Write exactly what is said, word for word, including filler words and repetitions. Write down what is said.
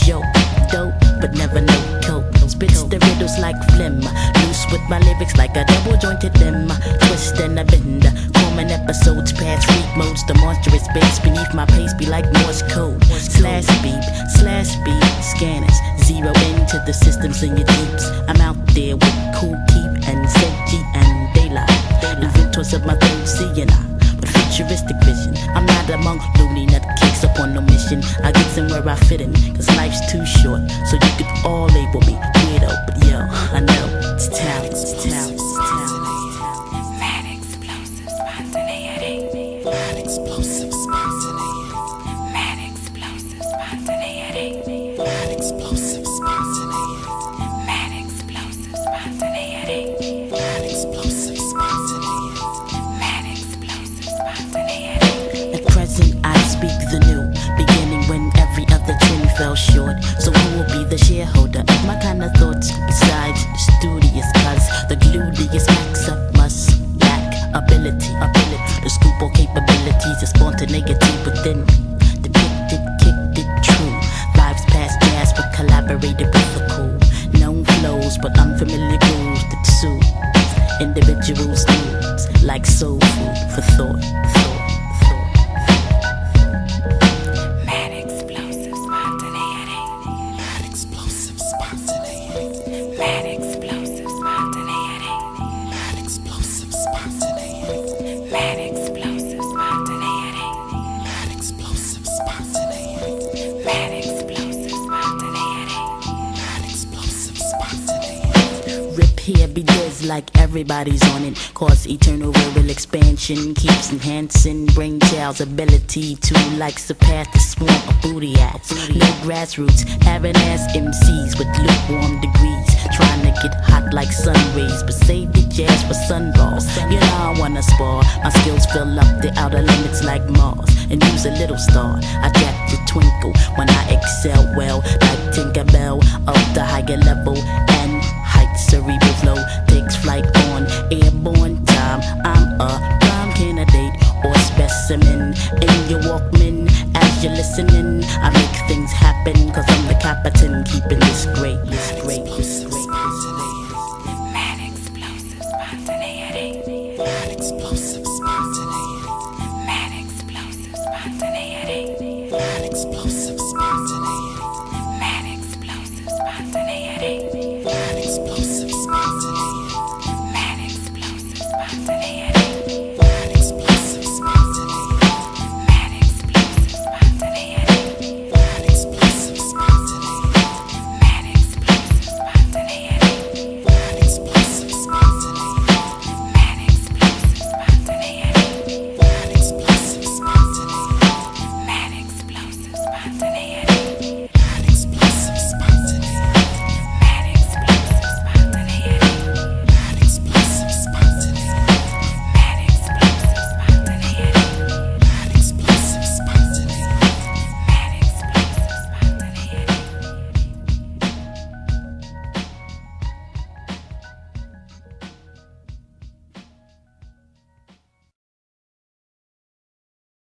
joke. Dope, but never no coke. Spits the riddles like phlegm. Loose with my lyrics like a double jointed limb. Twist and a bend. Common episodes past freak modes. The monstrous bass beneath my pace be like Morse code. Slash beep, slash beep, scanners. Zero into the systems in your deeps. I'm out there with Cool Keep and Seji and Daylight. Inventors of my third seeing eye. With futuristic vision, I'm not among loony nut kicks up on no mission. I get somewhere I fit in, cause life's too short. So you could all label me weirdo, but yo, I know it's talent, it's talent, it's talent. Mad explosive spontaneity. Mad explosive spontaneity. Mad explosive spontaneity. Mad explosive spontaneity. Mad explosive spontaneity. Mad explosive spontaneity. Mad explosive spontaneity. At present I speak the new, beginning when every other trend fell short. So who will be the shareholder of my kind of thoughts besides the studious? Cause the gluteus max up must lack ability, ability to scoop all capabilities of spontaneity within. Depicted, kicked it true. Vibes past jazz but collaborated with the cool. Known flows but unfamiliar grooves that soothe individuals' moods like soul food for thought, thought, thought. Mad explosive spontaneity. Mad explosive spontaneity. Mad explosive spontaneity. Mad explosive spontaneity. Mad explosive spontaneity. Mad explosive spontaneity. Mad explosive spontaneity. Mad explosive spontaneity. Rip here be diz like everybody's on it. Cause eternal rural expansion keeps enhancing brain child's ability to like surpass the swarm of booty ass. No grassroots, having ass M Cs with lukewarm degrees, trying to get hot like sun rays, but save the jazz for sunballs. You know I wanna spar, my skills fill up the outer limits like Mars, and use a little star. I got to twinkle when I excel well, like Tinkerbell of the higher level and heights. Cerebral flow takes flight on airborne time. I'm a prime candidate or specimen in your Walkman as you're listening. I make things happen cause I'm the captain, keeping this great, this great, this great.